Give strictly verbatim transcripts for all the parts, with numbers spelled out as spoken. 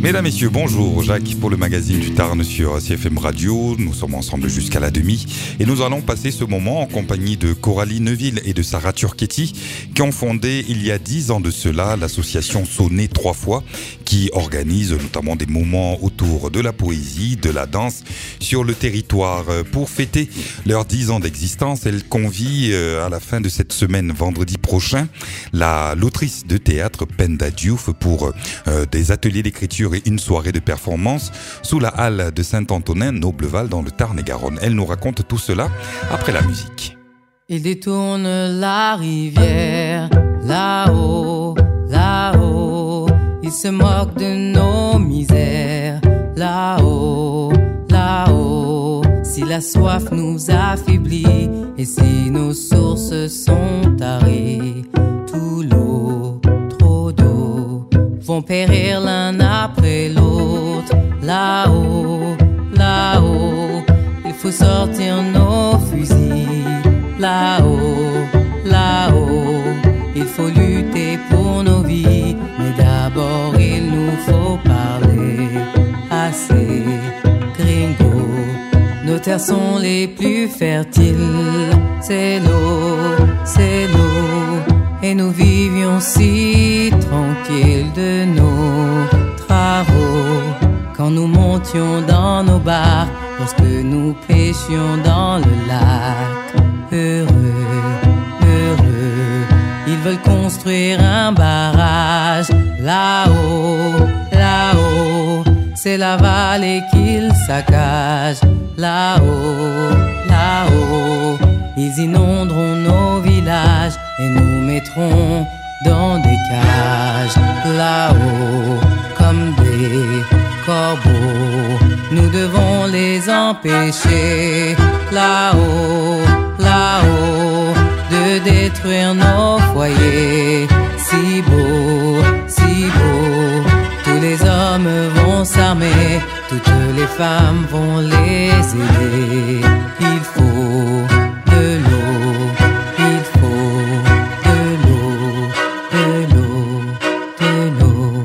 Mesdames, Messieurs, bonjour. Jacques pour le magazine du Tarn sur C F M Radio. Nous sommes ensemble jusqu'à la demi et nous allons passer ce moment en compagnie de Coralie Neuville et de Sarah Turchetti qui ont fondé il y a dix ans de cela l'association Sonner trois fois qui organise notamment des moments autour de la poésie, de la danse sur le territoire. Pour fêter leurs dix ans d'existence, elle convie à la fin de cette semaine, vendredi prochain, la l'autrice de théâtre Penda Diouf pour euh, des ateliers d'écriture et une soirée de performance sous la halle de Saint-Antonin, Nobleval, dans le Tarn-et-Garonne. Elle nous raconte tout cela après la musique. Il détourne la rivière, là-haut, là-haut. Il se moque de nos misères, là-haut, là-haut. Si la soif nous affaiblit et si nos sources sont tarées, tout l'eau, trop d'eau, vont périr l'un après l'autre. Là-haut, là-haut, il faut sortir nos fusils. Là-haut, là-haut, il faut lutter pour nos vies. Mais d'abord il nous faut parler assez gringo. Nos terres sont les plus fertiles. C'est l'eau, c'est l'eau. Et nous vivions si tranquilles de nos travaux. Quand nous montions dans nos barques, lorsque nous pêchions dans le lac. Heureux, heureux, ils veulent construire un barrage. Là-haut, là-haut, c'est la vallée qu'ils saccagent. Là-haut, là-haut, ils inonderont nos villages et nous mettront dans des cages. Là-haut, comme des corbeaux, nous devons les empêcher. Là-haut, là-haut, de détruire nos foyers. Si beau, si beau, tous les hommes vont s'armer, toutes les femmes vont les aider. Il faut de l'eau, il faut de l'eau, de l'eau, de l'eau.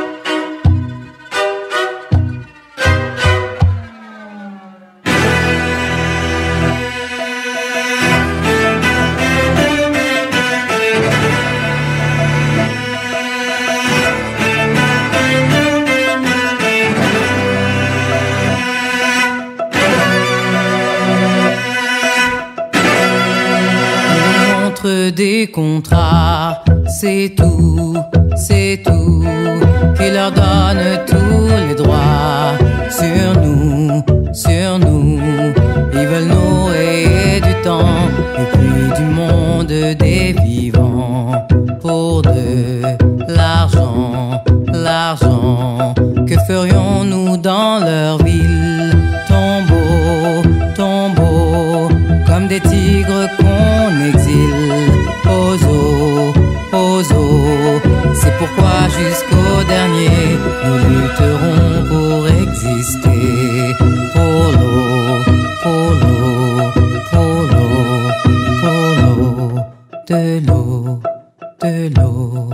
Des contrats, c'est tout, c'est tout, qui leur donne tous les droits sur nous, sur nous. Ils veulent nous rayer du temps et puis du monde des vivants pour de l'argent, l'argent. Que ferions-nous dans leur ville? Tombeau, tombeau, comme des tigres qu'on exile. Aux eaux, aux eaux, c'est pourquoi jusqu'au dernier nous lutterons pour exister. Pour l'eau, pour l'eau, pour l'eau, pour l'eau, de l'eau, de l'eau.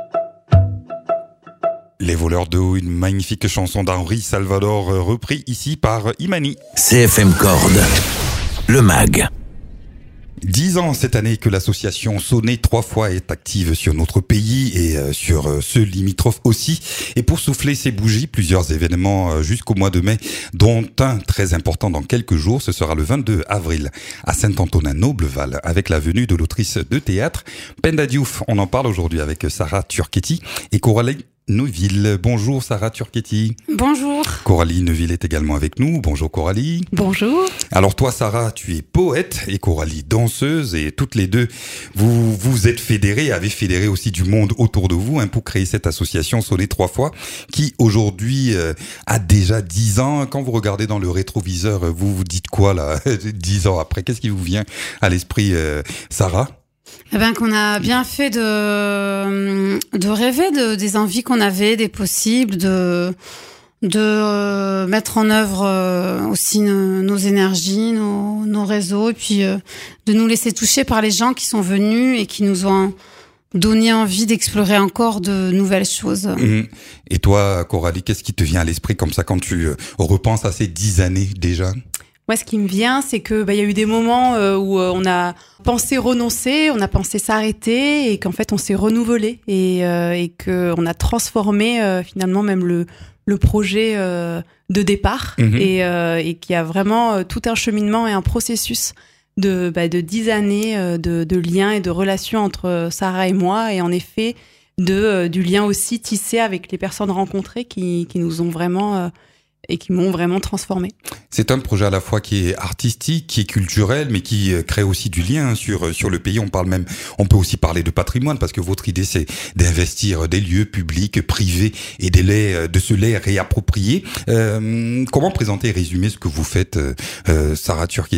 Les voleurs d'eau, une magnifique chanson d'Henri Salvador repris ici par Imani. C F M Corde, le mag. Dix ans cette année que l'association Sonner trois fois est active sur notre pays et sur ceux limitrophes aussi. Et pour souffler ses bougies, plusieurs événements jusqu'au mois de mai, dont un très important dans quelques jours. Ce sera le vingt-deux avril à Saint-Antonin-Nobleval avec la venue de l'autrice de théâtre Penda Diouf. On en parle aujourd'hui avec Sarah Turchetti et Coralie Neuville. Bonjour Sarah Turchetti. Bonjour. Coralie Neuville est également avec nous. Bonjour Coralie. Bonjour. Alors toi Sarah, tu es poète et Coralie danseuse et toutes les deux, vous vous êtes fédérées, avez fédéré aussi du monde autour de vous hein, pour créer cette association Sonner trois fois qui aujourd'hui euh, a déjà dix ans. Quand vous regardez dans le rétroviseur, vous vous dites quoi là, dix ans après? Qu'est-ce qui vous vient à l'esprit euh, Sarah? Eh ben, qu'on a bien fait de, de rêver de, des envies qu'on avait, des possibles, de, de euh, mettre en œuvre euh, aussi nos, nos énergies, nos, nos réseaux, et puis euh, de nous laisser toucher par les gens qui sont venus et qui nous ont donner envie d'explorer encore de nouvelles choses. Mmh. Et toi, Coralie, qu'est-ce qui te vient à l'esprit comme ça quand tu euh, repenses à ces dix années déjà ? Moi, ce qui me vient, c'est que bah, y a eu des moments euh, où euh, on a pensé renoncer, on a pensé s'arrêter, et qu'en fait, on s'est renouvelé et, euh, et qu'on a transformé euh, finalement même le, le projet euh, de départ, mmh. et, euh, et qu'il y a vraiment euh, tout un cheminement et un processus de, bah, de dix années euh, de, de liens et de relations entre Sarah et moi, et en effet, de, euh, du lien aussi tissé avec les personnes rencontrées qui, qui nous ont vraiment... Euh, et qui m'ont vraiment transformée. C'est un projet à la fois qui est artistique, qui est culturel, mais qui crée aussi du lien sur sur le pays. On parle même, on peut aussi parler de patrimoine, parce que votre idée, c'est d'investir des lieux publics, privés, et de, les, de se les réapproprier. Euh, comment présenter et résumer ce que vous faites, euh, Sarah Turchetti ?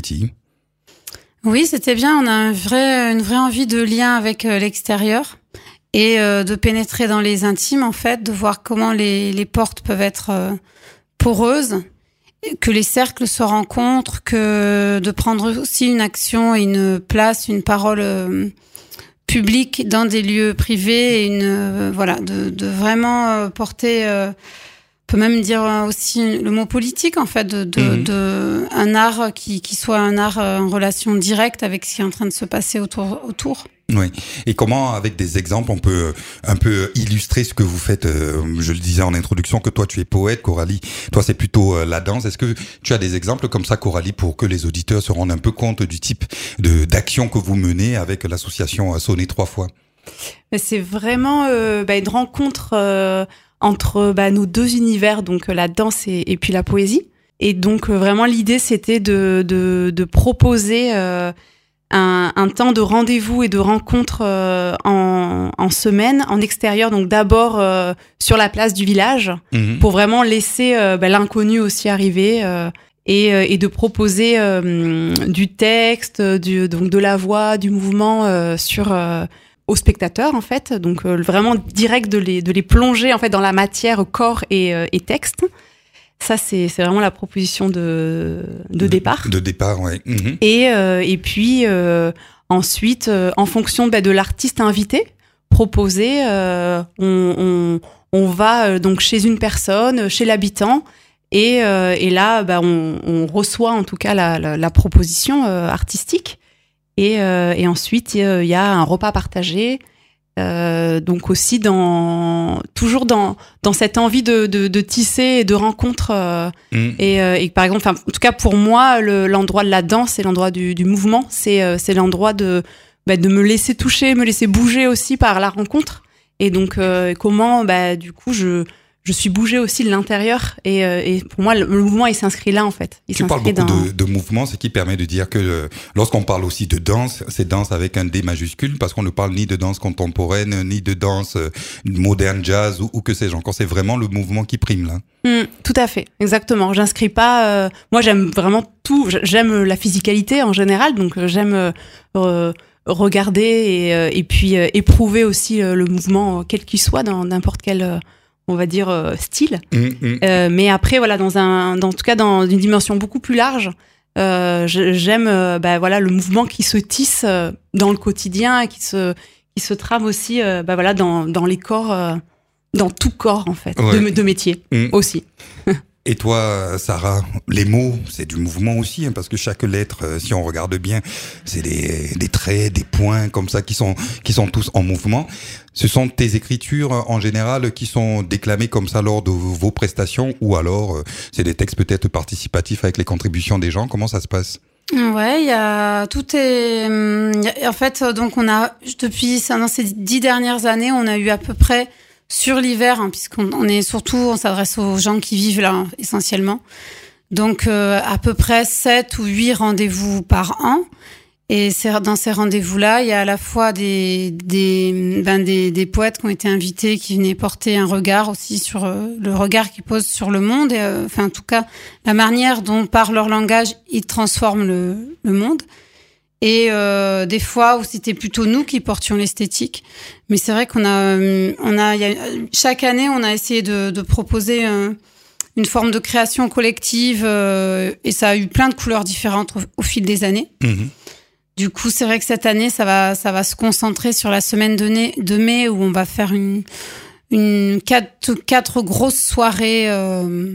Oui, c'était bien. On a un vrai, une vraie envie de lien avec l'extérieur et euh, de pénétrer dans les intimes, en fait, de voir comment les, les portes peuvent être... Euh, poreuses, que les cercles se rencontrent, que de prendre aussi une action, une place, une parole euh, publique dans des lieux privés, et une euh, voilà, de, de vraiment euh, porter, euh, on peut même dire aussi le mot politique, en fait, de, de, mmh. de un art qui qui soit un art en relation directe avec ce qui est en train de se passer autour autour. Oui. Et comment, avec des exemples, on peut un peu illustrer ce que vous faites. Je le disais en introduction que toi, tu es poète, Coralie. Toi, c'est plutôt la danse. Est-ce que tu as des exemples comme ça, Coralie, pour que les auditeurs se rendent un peu compte du type de d'action que vous menez avec l'association Sonner trois fois ? C'est vraiment euh, bah, une rencontre euh, entre bah, nos deux univers, donc la danse et, et puis la poésie. Et donc euh, vraiment, l'idée, c'était de de, de proposer euh, Un, un temps de rendez-vous et de rencontre euh, en, en semaine, en extérieur, donc d'abord euh, sur la place du village, mmh. pour vraiment laisser euh, bah, l'inconnu aussi arriver, euh, et, et de proposer euh, du texte, du, donc de la voix, du mouvement euh, sur euh, aux spectateurs, en fait, donc euh, vraiment direct de les de les plonger en fait dans la matière, corps et, euh, et texte. Ça, c'est, c'est vraiment la proposition de, de départ. De, de départ, oui. Mmh. Et, euh, et puis, euh, ensuite, euh, en fonction bah, de l'artiste invité, proposé, euh, on, on, on va euh, donc chez une personne, chez l'habitant, et, euh, et là, bah, on, on reçoit en tout cas la, la, la proposition euh, artistique. Et, euh, et ensuite, il y, y a un repas partagé. Euh, donc aussi dans toujours dans dans cette envie de de, de tisser et de rencontres euh, mmh. et, euh, et par exemple, enfin en tout cas pour moi, le, l'endroit de la danse et l'endroit du du mouvement, c'est euh, c'est l'endroit de bah, de me laisser toucher, me laisser bouger aussi par la rencontre. Et donc euh, comment bah du coup je je suis bougée aussi de l'intérieur, et, euh, et pour moi le, le mouvement il s'inscrit là en fait. Il tu parles beaucoup dans... de, de mouvement, ce qui permet de dire que euh, lorsqu'on parle aussi de danse, c'est danse avec un D majuscule, parce qu'on ne parle ni de danse contemporaine, ni de danse euh, moderne jazz ou, ou que sais-je encore. C'est vraiment le mouvement qui prime là. Mmh, tout à fait, exactement. J'inscris pas. Euh, moi, j'aime vraiment tout. J'aime la physicalité en général, donc j'aime euh, regarder et, euh, et puis euh, éprouver aussi euh, le mouvement, quel qu'il soit, dans n'importe quel euh, on va dire euh, style, mmh, mmh. Euh, mais après voilà dans un, dans en tout cas dans une dimension beaucoup plus large, euh, j'aime euh, bah voilà le mouvement qui se tisse euh, dans le quotidien et qui se qui se trame aussi euh, bah voilà dans dans les corps, euh, dans tout corps en fait, ouais. de, de métier mmh. aussi. Et toi, Sarah, les mots, c'est du mouvement aussi, hein, parce que chaque lettre, euh, si on regarde bien, c'est des, des traits, des points comme ça qui sont qui sont tous en mouvement. Ce sont tes écritures en général qui sont déclamées comme ça lors de vos prestations, ou alors euh, c'est des textes peut-être participatifs avec les contributions des gens. Comment ça se passe ? Ouais, il y a tout est. Y a, en fait, donc on a depuis dans ces dix dernières années, on a eu à peu près sur l'hiver, hein, puisqu'on on est surtout, on s'adresse aux gens qui vivent là hein, essentiellement. Donc euh, à peu près sept ou huit rendez-vous par an. Et c'est, dans ces rendez-vous-là, il y a à la fois des des ben des, des poètes qui ont été invités, qui venaient porter un regard aussi sur euh, le regard qu'ils posent sur le monde. Et, euh, enfin, en tout cas, la manière dont par leur langage ils transforment le le monde. Et euh, des fois où c'était plutôt nous qui portions l'esthétique, mais c'est vrai qu'on a, on a, y a chaque année on a essayé de, de proposer un, une forme de création collective, euh, et ça a eu plein de couleurs différentes au, au fil des années. Mmh. Du coup, c'est vrai que cette année, ça va, ça va se concentrer sur la semaine de, mai, de mai où on va faire une, une quatre, quatre grosses soirées euh,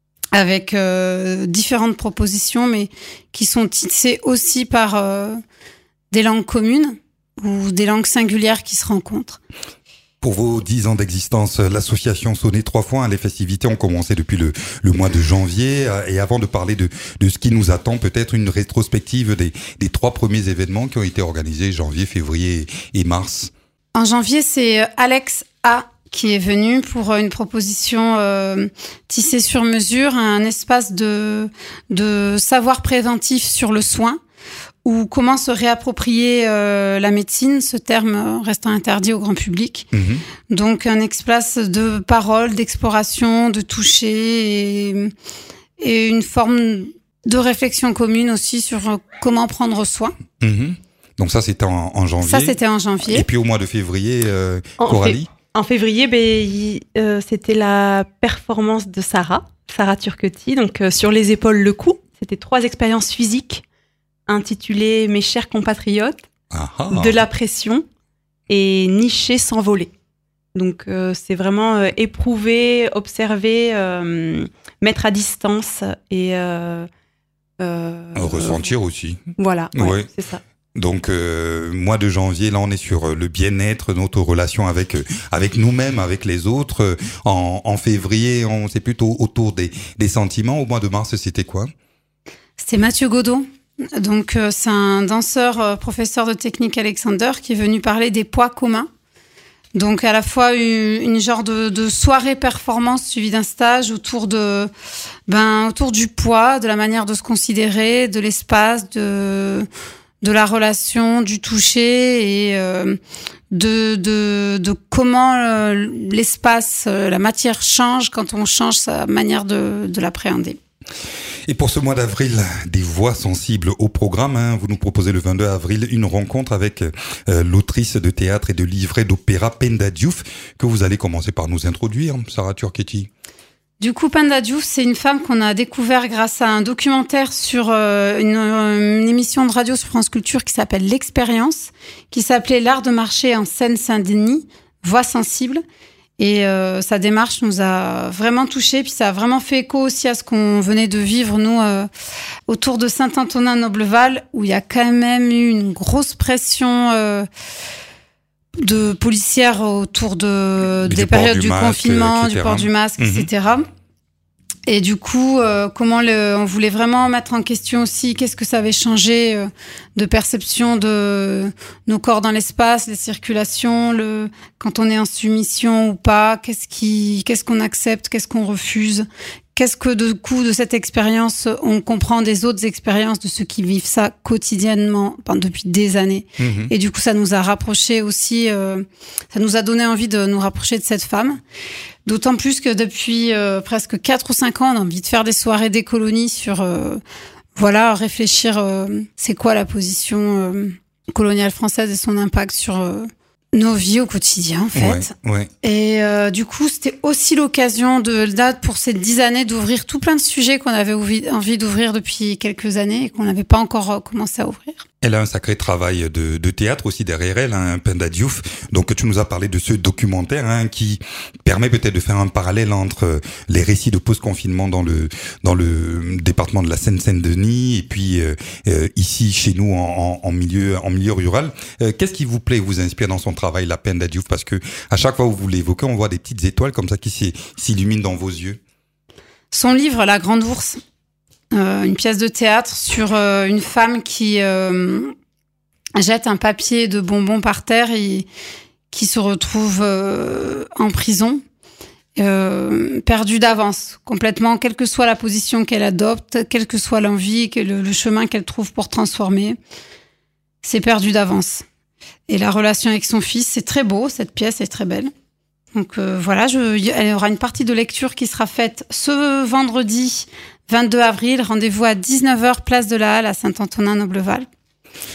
avec euh, différentes propositions, mais qui sont tissées aussi par euh, des langues communes ou des langues singulières qui se rencontrent. Pour vos dix ans d'existence, l'association Sonner trois fois, les festivités ont commencé depuis le, le mois de janvier. Et avant de parler de, de ce qui nous attend, peut-être une rétrospective des, des trois premiers événements qui ont été organisés janvier, février et mars. En janvier, c'est Alex A qui est venu pour une proposition euh, tissée sur mesure, un espace de, de savoir préventif sur le soin, ou comment se réapproprier euh, la médecine, ce terme restant interdit au grand public. Mmh. Donc un espace de parole, d'exploration, de toucher et, et une forme de réflexion commune aussi sur comment prendre soin. Mmh. Donc ça, c'était en, en janvier. Ça, c'était en janvier. Et puis au mois de février, euh, Coralie ? En février, ben, il, euh, c'était la performance de Sarah, Sarah Turquetti, donc euh, sur les épaules le coup. C'était trois expériences physiques intitulé « Mes chers compatriotes », de la pression et nicher sans voler. Donc, euh, c'est vraiment euh, éprouver, observer, euh, mettre à distance et... Euh, euh, ressentir euh, aussi. Voilà, ouais, ouais. C'est ça. Donc, euh, mois de janvier, là, on est sur le bien-être, notre relation avec avec nous-mêmes, avec les autres. En, en février, on c'est plutôt autour des, des sentiments. Au mois de mars, c'était quoi ? C'était Mathieu Godot. Donc, euh, c'est un danseur, euh, professeur de technique Alexander, qui est venu parler des poids communs. Donc, à la fois une, une genre de, de soirée performance suivie d'un stage autour de, ben, autour du poids, de la manière de se considérer, de l'espace, de, de la relation, du toucher et euh, de, de, de comment euh, l'espace, euh, la matière change quand on change sa manière de, de l'appréhender. Et pour ce mois d'avril, des voix sensibles au programme, hein, vous nous proposez le vingt-deux avril une rencontre avec euh, l'autrice de théâtre et de livret d'opéra Penda Diouf, que vous allez commencer par nous introduire, Sarah Turquetti. Du coup, Penda Diouf, c'est une femme qu'on a découvert grâce à un documentaire sur euh, une, une émission de radio sur France Culture qui s'appelle L'Expérience, qui s'appelait L'art de marcher en Seine-Saint-Denis, voix sensible. Et euh, sa démarche nous a vraiment touchés, puis ça a vraiment fait écho aussi à ce qu'on venait de vivre, nous, euh, autour de Saint-Antonin-Nobleval, où il y a quand même eu une grosse pression euh, de policières autour de, des périodes du, du masque, confinement, du port du masque, mmh. et cetera. Et du coup, euh, comment le, on voulait vraiment mettre en question aussi qu'est-ce que ça avait changé euh, de perception de nos corps dans l'espace, les circulations, le quand on est en soumission ou pas, qu'est-ce qui, qu'est-ce qu'on accepte, qu'est-ce qu'on refuse, qu'est-ce que de coup de cette expérience on comprend des autres expériences de ceux qui vivent ça quotidiennement enfin, depuis des années. Mmh. Et du coup, ça nous a rapprochés aussi, euh, ça nous a donné envie de nous rapprocher de cette femme. D'autant plus que depuis euh, presque quatre ou cinq ans, on a envie de faire des soirées décolonies sur, euh, voilà, réfléchir, euh, c'est quoi la position euh, coloniale française et son impact sur euh, nos vies au quotidien, en fait. Ouais, ouais. Et euh, du coup, c'était aussi l'occasion de date pour ces dix années d'ouvrir tout plein de sujets qu'on avait envie d'ouvrir depuis quelques années et qu'on n'avait pas encore commencé à ouvrir. Elle a un sacré travail de, de théâtre aussi derrière elle, hein, Penda Diouf. Donc tu nous as parlé de ce documentaire hein, qui permet peut-être de faire un parallèle entre les récits de post-confinement dans le dans le département de la Seine-Saint-Denis et puis euh, euh, ici chez nous en, en milieu en milieu rural. Euh, qu'est-ce qui vous plaît, vous inspire dans son travail, la Penda Diouf, parce que à chaque fois où vous l'évoquez, on voit des petites étoiles comme ça qui s'illuminent dans vos yeux. Son livre La Grande Ourse. Euh, une pièce de théâtre sur euh, une femme qui euh, jette un papier de bonbons par terre et qui se retrouve euh, en prison, euh, perdue d'avance, complètement, quelle que soit la position qu'elle adopte, quelle que soit l'envie, le, le chemin qu'elle trouve pour transformer, c'est perdu d'avance. Et la relation avec son fils, c'est très beau, cette pièce est très belle. Donc euh, voilà, je, il y aura une partie de lecture qui sera faite ce vendredi vingt-deux avril, rendez-vous à dix-neuf heures, place de la Halle à Saint-Antonin-Nobleval.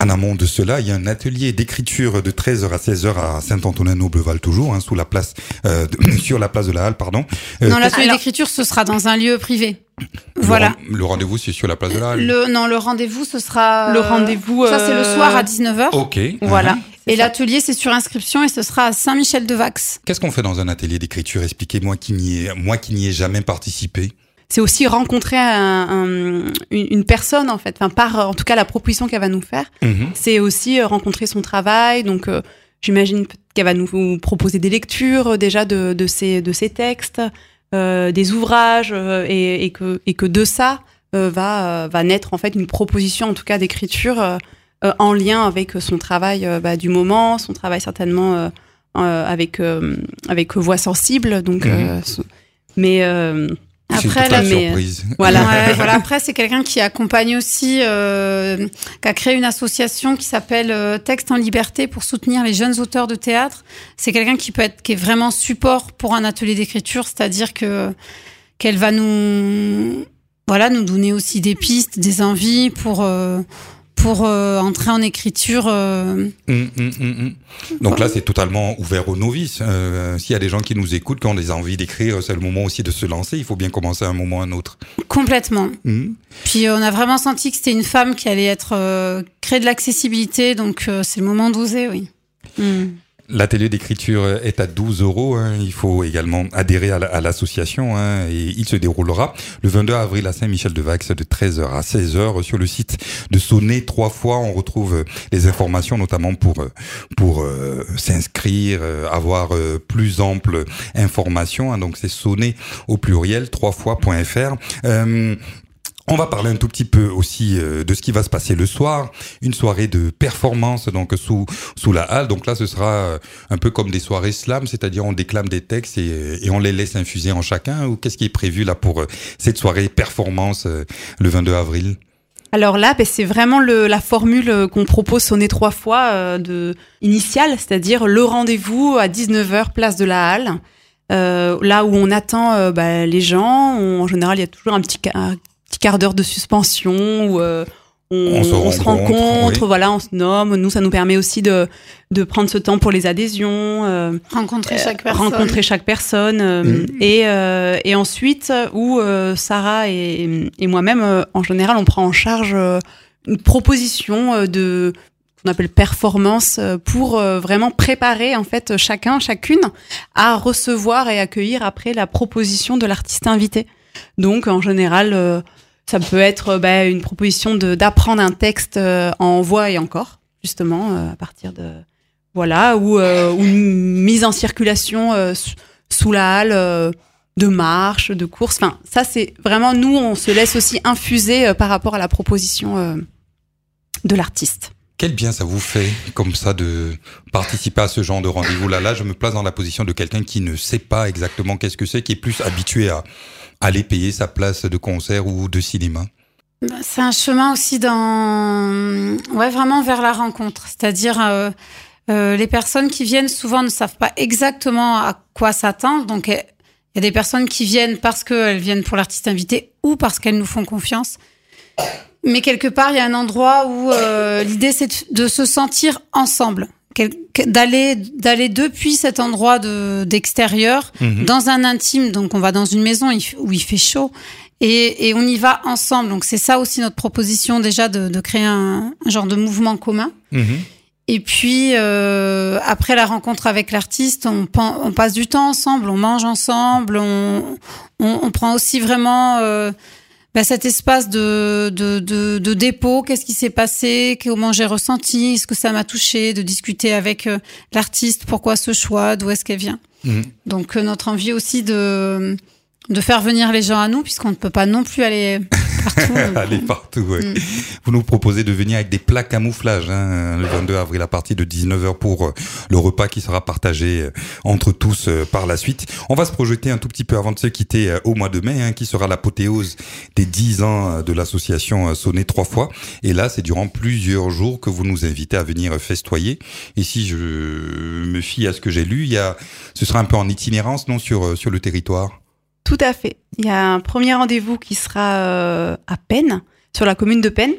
En amont de cela, il y a un atelier d'écriture de treize heures à seize heures à Saint-Antonin-Noble-Val toujours, hein, sous la place, euh, de, sur la place de la Halle, pardon. Euh, non, l'atelier alors... d'écriture, ce sera dans un lieu privé. Le voilà. Ren- le rendez-vous, c'est sur la place de la Halle. Le, non, le rendez-vous, ce sera... Le rendez-vous... Ça, c'est le soir à dix-neuf heures. Ok. Voilà. Uh-huh. Et ça. L'atelier, c'est sur inscription et ce sera à Saint-Michel-de-Vax. Qu'est-ce qu'on fait dans un atelier d'écriture? Expliquez-moi qui n'y ai, moi qui n'y ai jamais participé. C'est aussi rencontrer un, un, une, une personne, en fait. Enfin, par, en tout cas, la proposition qu'elle va nous faire. Mm-hmm. C'est aussi rencontrer son travail. Donc, euh, j'imagine qu'elle va nous proposer des lectures, déjà, de, de, ses, de ses textes, euh, des ouvrages, euh, et, et, que, et que de ça euh, va, euh, va naître, en fait, une proposition, en tout cas, d'écriture euh, euh, en lien avec son travail euh, bah, du moment, son travail, certainement, euh, euh, avec, euh, avec Voix sensible. Donc, mm-hmm. euh, mais... Euh, Après, la surprise. Voilà. Ouais, voilà. Après, c'est quelqu'un qui accompagne aussi, euh, qui a créé une association qui s'appelle euh, Texte en Liberté pour soutenir les jeunes auteurs de théâtre. C'est quelqu'un qui peut être, qui est vraiment support pour un atelier d'écriture, c'est-à-dire que qu'elle va nous, voilà, nous donner aussi des pistes, des envies pour. Euh, pour euh, entrer en écriture. Euh... Mmh, mmh, mmh. Donc là, c'est totalement ouvert aux novices. Euh, s'il y a des gens qui nous écoutent, qui ont des envies d'écrire, c'est le moment aussi de se lancer. Il faut bien commencer à un moment ou à un autre. Complètement. Mmh. Puis on a vraiment senti que c'était une femme qui allait être euh, créer de l'accessibilité, donc euh, c'est le moment d'oser, oui. Mmh. L'atelier d'écriture est à douze euros. Hein. Il faut également adhérer à, la, à l'association. Hein. Et il se déroulera le vingt-deux avril à Saint-Michel-de-Vax de treize heures à seize heures. Sur le site de Sonnet trois fois, on retrouve les informations, notamment pour pour euh, s'inscrire, euh, avoir euh, plus ample information. Hein. Donc c'est Sonnet au pluriel trois fois point f r. Euh, On va parler un tout petit peu aussi euh, de ce qui va se passer le soir, une soirée de performance donc sous sous la halle. Donc là, ce sera euh, un peu comme des soirées slam, c'est-à-dire on déclame des textes et, et on les laisse infuser en chacun. Ou qu'est-ce qui est prévu là pour euh, cette soirée performance euh, le vingt-deux avril? Alors là, ben, c'est vraiment le, la formule qu'on propose Sonner trois fois euh, de initiale, c'est-à-dire le rendez-vous à dix-neuf heures place de la Halle, euh, là où on attend euh, bah, les gens. On, en général, il y a toujours un petit un petit quart d'heure de suspension où euh, on, on se on rencontre, se rencontre oui. Voilà, on se nomme. Nous, ça nous permet aussi de de prendre ce temps pour les adhésions, euh, rencontrer chaque personne, rencontrer chaque personne, euh, mmh. et euh, et ensuite où euh, Sarah et et moi-même, euh, en général, on prend en charge euh, une proposition euh, de qu'on appelle performance euh, pour euh, vraiment préparer en fait chacun, chacune à recevoir et accueillir après la proposition de l'artiste invité. Donc, en général, euh, ça peut être bah, une proposition de, d'apprendre un texte euh, en voix et en corps, justement, euh, à partir de... Voilà, ou, euh, ou une mise en circulation euh, sous la halle euh, de marche, de course. Enfin, ça, c'est vraiment... Nous, on se laisse aussi infuser euh, par rapport à la proposition euh, de l'artiste. Quel bien ça vous fait, comme ça, de participer à ce genre de rendez-vous-là. Là, je me place dans la position de quelqu'un qui ne sait pas exactement qu'est-ce que c'est, qui est plus habitué à aller payer sa place de concert ou de cinéma. C'est un chemin aussi dans, ouais, vraiment vers la rencontre. C'est-à-dire, euh, euh, les personnes qui viennent souvent ne savent pas exactement à quoi s'attendre. Donc, il y a des personnes qui viennent parce qu'elles viennent pour l'artiste invité ou parce qu'elles nous font confiance. Mais quelque part, il y a un endroit où euh, l'idée, c'est de, de se sentir ensemble, d'aller d'aller depuis cet endroit de d'extérieur mmh. dans un intime. Donc, on va dans une maison où il fait chaud et, et on y va ensemble. Donc, c'est ça aussi notre proposition déjà de, de créer un, un genre de mouvement commun. Mmh. Et puis, euh, après la rencontre avec l'artiste, on, on passe du temps ensemble, on mange ensemble, on, on, on prend aussi vraiment... Euh, Ben, cet espace de, de, de, de dépôt, qu'est-ce qui s'est passé, comment j'ai ressenti, est-ce que ça m'a touché, de discuter avec euh, l'artiste, pourquoi ce choix, d'où est-ce qu'elle vient. Mmh. Donc, euh, notre envie aussi de, de faire venir les gens à nous, puisqu'on ne peut pas non plus aller partout. aller partout, oui. Mmh. Vous nous proposez de venir avec des plats camouflage, hein, le vingt-deux avril à partir de dix-neuf heures pour euh, le repas qui sera partagé euh, entre tous euh, par la suite. On va se projeter un tout petit peu avant de se quitter euh, au mois de mai, hein, qui sera l'apothéose des dix ans de l'association euh, Sonner trois fois. Et là, c'est durant plusieurs jours que vous nous invitez à venir festoyer. Et si je me fie à ce que j'ai lu, il y a, ce sera un peu en itinérance, non, sur, euh, sur le territoire? Tout à fait. Il y a un premier rendez-vous qui sera euh, à Pennes, sur la commune de Pennes.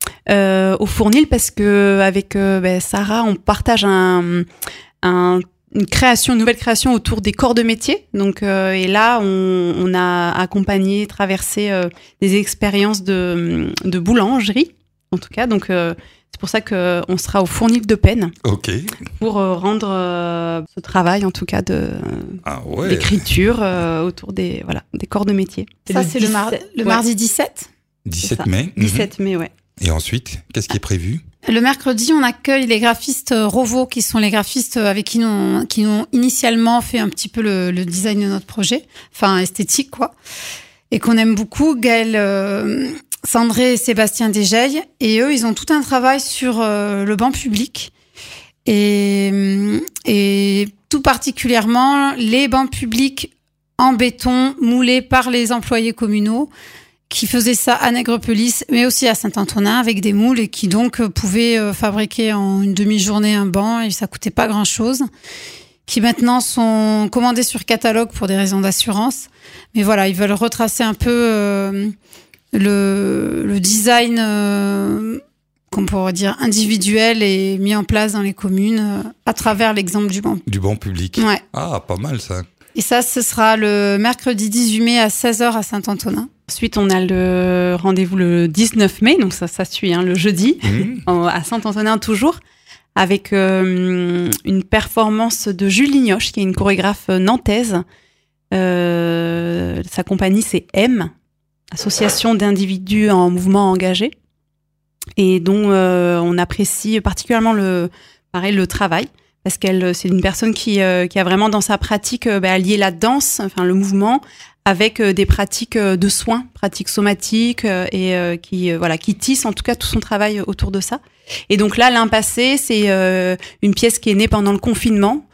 euh, au Fournil parce que avec euh, ben, Sarah, on partage un, un une création, une nouvelle création autour des corps de métier. Donc, euh, et là, on, on a accompagné, traversé euh, des expériences de, de boulangerie, en tout cas. Donc, euh, c'est pour ça qu'on sera au Fournil de Penne. Ok. Pour euh, rendre euh, ce travail, en tout cas, de, ah ouais. d'écriture euh, autour des, voilà, des corps de métier. Ça, c'est, c'est le, mar- le ouais. mardi dix-sept dix-sept mai. dix-sept mai, ouais. Et ensuite, qu'est-ce qui est prévu ? Le mercredi, on accueille les graphistes Rovo, qui sont les graphistes avec qui nous, qui nous ont initialement fait un petit peu le, le design de notre projet, enfin esthétique quoi, et qu'on aime beaucoup. Gaël, euh, Sandré et Sébastien Desgeilles, et eux, ils ont tout un travail sur euh, le banc public et, et tout particulièrement les bancs publics en béton moulés par les employés communaux, qui faisait ça à Nègrepelisse, mais aussi à Saint-Antonin, avec des moules, et qui donc pouvaient fabriquer en une demi-journée un banc, et ça coûtait pas grand-chose, qui maintenant sont commandés sur catalogue pour des raisons d'assurance. Mais voilà, ils veulent retracer un peu euh, le, le design, euh, qu'on pourrait dire, individuel et mis en place dans les communes euh, à travers l'exemple du banc. Du banc public. Ouais. Ah, pas mal ça. Et ça, ce sera le mercredi dix-huit mai à seize heures à Saint-Antonin. Ensuite, on a le rendez-vous le dix-neuf mai, donc ça, ça suit, hein, le jeudi, mmh. à Saint-Antonin toujours, avec euh, une performance de Jules Lignoche, qui est une chorégraphe nantaise. Euh, sa compagnie, c'est M, Association d'individus en mouvement engagé, et dont euh, on apprécie particulièrement le, pareil, le travail. Parce qu'elle, c'est une personne qui, euh, qui a vraiment dans sa pratique euh, bah, allié la danse, enfin le mouvement, avec euh, des pratiques euh, de soins, pratiques somatiques, euh, et euh, qui, euh, voilà, qui tisse en tout cas tout son travail autour de ça. Et donc là, l'Impassé, c'est euh, une pièce qui est née pendant le confinement,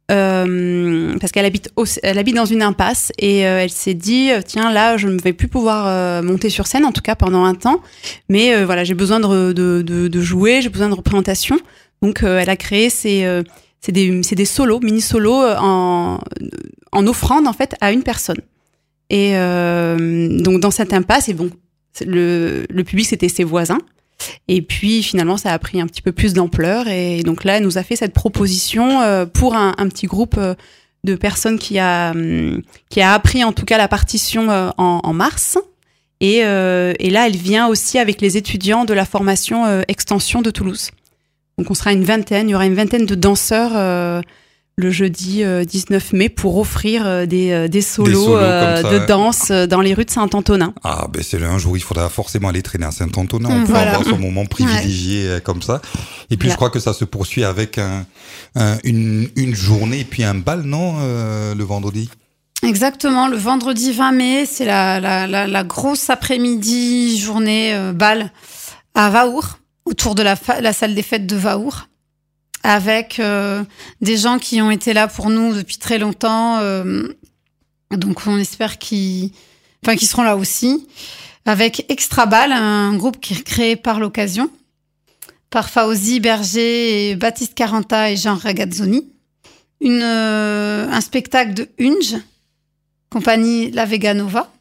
euh, parce qu'elle habite, au, elle habite dans une impasse, et euh, elle s'est dit, tiens, là, je ne vais plus pouvoir euh, monter sur scène, en tout cas pendant un temps, mais euh, voilà, j'ai besoin de, de, de, de jouer, j'ai besoin de représentation. Donc, euh, elle a créé ces, euh, c'est des, c'est des solos, mini-solos en, en offrande, en fait, à une personne. Et euh, donc, dans cette impasse, et bon, le, le public, c'était ses voisins. Et puis, finalement, ça a pris un petit peu plus d'ampleur. Et donc là, elle nous a fait cette proposition euh, pour un, un petit groupe euh, de personnes qui a, euh, qui a appris, en tout cas, la partition euh, en, en mars. Et, euh, et là, elle vient aussi avec les étudiants de la formation euh, Extension de Toulouse. Donc on sera une vingtaine, il y aura une vingtaine de danseurs euh, le jeudi euh, dix-neuf mai pour offrir euh, des, euh, des solos, des solos euh, ça, de danse euh, dans les rues de Saint-Antonin. Ah ben c'est un jour, il faudra forcément aller traîner à Saint-Antonin, on voilà. peut avoir son moment privilégié ouais. comme ça. Et puis voilà. Je crois que ça se poursuit avec un, un, une, une journée et puis un bal, non, euh, le vendredi ? Exactement, le vendredi vingt mai, c'est la, la, la, la grosse après-midi journée euh, bal à Vaour, autour de la, fa- la salle des fêtes de Vaour, avec euh, des gens qui ont été là pour nous depuis très longtemps. Euh, donc, on espère qu'ils, enfin, qu'ils seront là aussi. Avec Extra Ball, un groupe qui est créé par l'occasion, par Fauzi Berger, et Baptiste Caranta et Jean Ragazzoni. Une, euh, un spectacle de Unge, compagnie La Veganova.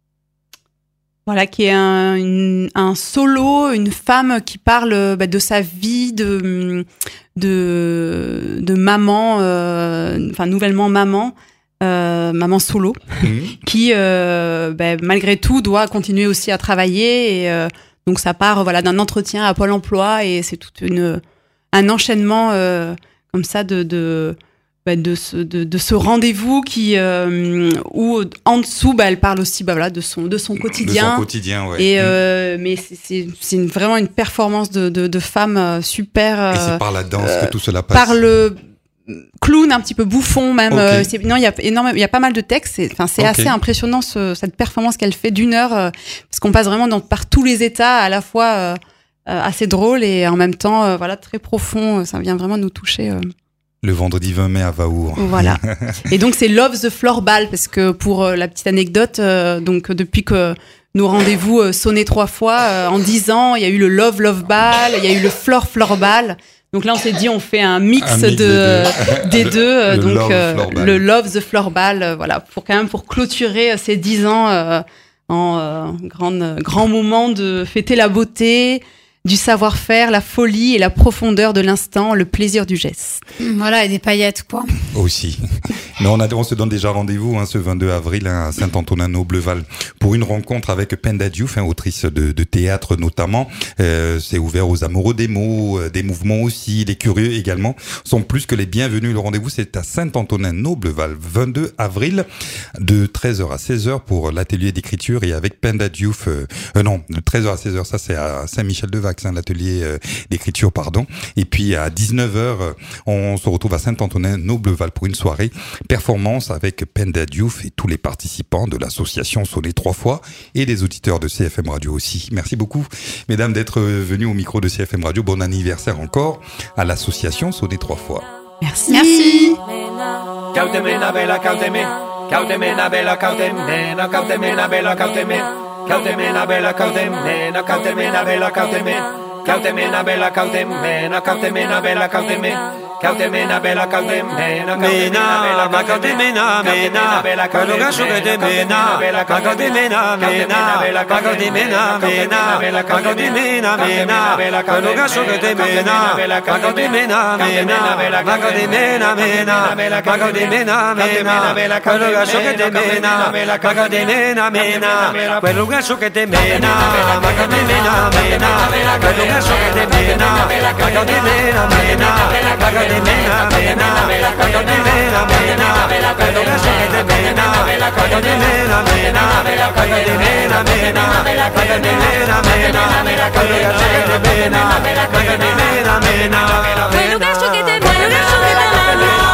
Voilà, qui est un, une, un solo, une femme qui parle bah, de sa vie, de, de, de maman, euh, enfin nouvellement maman, euh, maman solo, mmh. qui euh, bah, malgré tout doit continuer aussi à travailler. Et euh, donc ça part voilà d'un entretien à Pôle Emploi et c'est tout une un enchaînement euh, comme ça de de De ce, de, de ce rendez-vous qui euh, où en dessous bah, elle parle aussi bah, voilà, de son de son quotidien, de son quotidien ouais. et euh, mais c'est c'est, c'est une, vraiment une performance de de, de femme euh, super euh, et c'est par la danse euh, que tout cela passe, par le clown un petit peu bouffon même okay. euh, c'est, non il y a énormément il y a pas mal de textes c'est enfin c'est okay. assez impressionnant ce, cette performance qu'elle fait d'une heure euh, parce qu'on passe vraiment dans par tous les états à la fois euh, euh, assez drôle et en même temps euh, voilà très profond, ça vient vraiment nous toucher euh. Le vendredi vingt mai à Vaour. Voilà. Et donc, c'est Love the Floor Ball, parce que pour euh, la petite anecdote, euh, donc depuis que nos rendez-vous euh, sonnaient trois fois, euh, en dix ans, il y a eu le Love Love Ball, il y a eu le Floor Floor Ball. Donc là, on s'est dit, on fait un mix, un mix de, euh, des deux. Euh, donc, love, euh, le Love the Floor Ball, euh, voilà, pour quand même pour clôturer euh, ces dix ans euh, en euh, grand, grand moment de fêter la beauté, du savoir-faire, la folie et la profondeur de l'instant, le plaisir du geste. Voilà, et des paillettes, quoi. Aussi. Mais on, a, on se donne déjà rendez-vous hein, ce vingt-deux avril hein, à Saint-Antonin-Nobleval pour une rencontre avec Penda Diouf, hein, autrice de, de théâtre notamment. Euh, c'est ouvert aux amoureux des mots, euh, des mouvements aussi, les curieux également sont plus que les bienvenus. Le rendez-vous, c'est à Saint-Antonin-Nobleval, vingt-deux avril, de treize heures à seize heures pour l'atelier d'écriture et avec Penda Diouf. Euh, euh, non, de treize heures à seize heures, ça c'est à Saint-Michel-de-Vax, hein, l'atelier euh, d'écriture, pardon. Et puis à dix-neuf heures, on se retrouve à Saint-Antonin-Nobleval pour une soirée performance avec Penda Diouf et tous les participants de l'association Sonner trois fois et des auditeurs de C F M Radio aussi. Merci beaucoup, mesdames, d'être venues au micro de C F M Radio. Bon anniversaire encore à l'association Sonner trois fois. Merci. Merci. Cautemena bella cauteme, cautemena bella cautemena, cautemena bella cauteme, cautemena bella cautemena, cautemena bella cauteme, cautemena bella cautemena, cautemena bella cauteme, cautemena bella cautemena, mena, ma cautemena mena, quello che so che te mena, ma cautemena mena, ma cautemena mena, ma cautemena mena, quello che so che te mena, ma cautemena mena, ma cautemena mena, ma cautemena mena, quello che so che te mena, ma cautemena mena, quello che so che te mena, ma cautemena mena, quello che so che te mena, ma cautemena mena, ma cautemena mena, ma cautemena mena, quello che so che te mena, ma cautemena mena, ma cautemena mena, ma cautemena mena, quello che so che te mena, ma cautemena mena, quello che so che te mena, quello che so che te mena.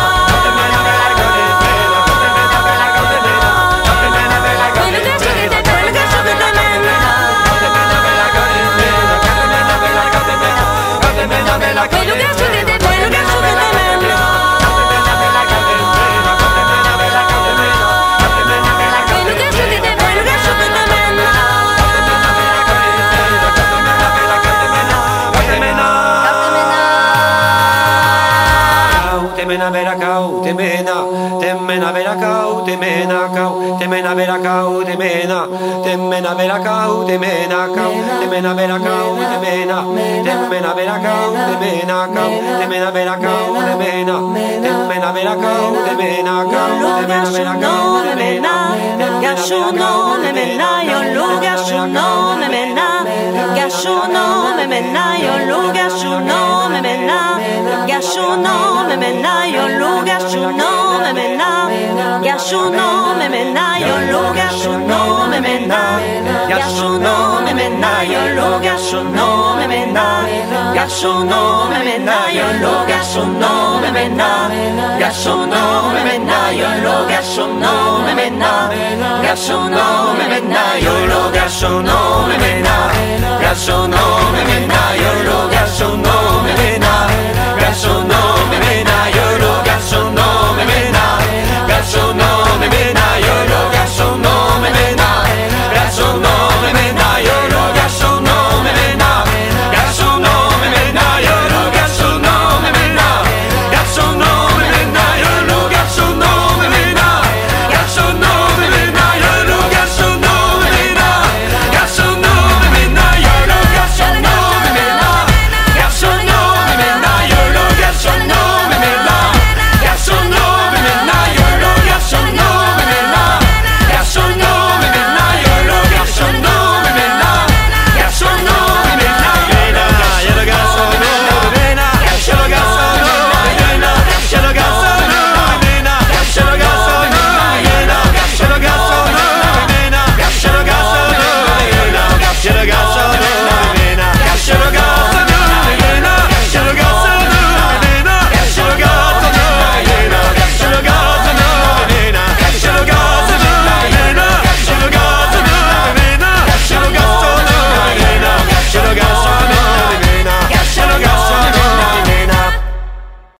Temena vera cau, temena, temena vera cau, temena cau, temena vera cau, temena, temena vera cau, temena cau, temena vera cau, temena, temena vera cau, temena cau, temena vera cau, temena, temena vera cau, temena cau, temena vera cau, temena, gashono memena yo lo gashono memena, gashono memena yo lo gashono memena, gashono memena yo lo gashono memena, gashono memena yo lo gashono memena, gashono memena yo lo gashono memena, gashono memena yo lo gashono memena, gashono memena yo lo gashono memena, gashono memena yo lo gashono memena, gashono memena yo lo gashono memena, gashono memena yo lo gashono